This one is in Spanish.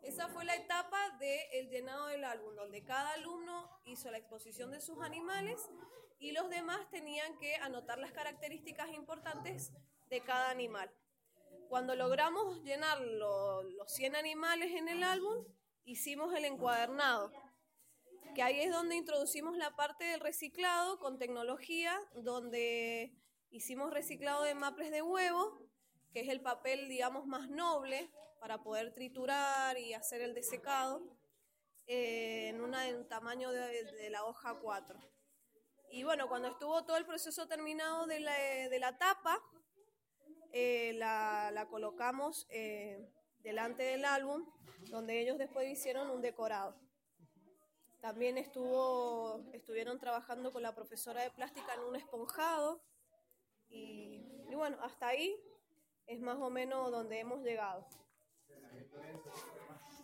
Esa fue la etapa del llenado del álbum, donde cada alumno hizo la exposición de sus animales y los demás tenían que anotar las características importantes de cada animal. Cuando logramos llenar los 100 animales en el álbum, hicimos el encuadernado, que ahí es donde introducimos la parte del reciclado con tecnología, donde hicimos reciclado de maples de huevo, que es el papel, digamos, más noble para poder triturar y hacer el desecado, en un tamaño de la hoja 4. Y bueno, cuando estuvo todo el proceso terminado de la tapa, la colocamos delante del álbum, donde ellos después hicieron un decorado. También estuvieron trabajando con la profesora de plástica en un esponjado y bueno, hasta ahí es más o menos donde hemos llegado.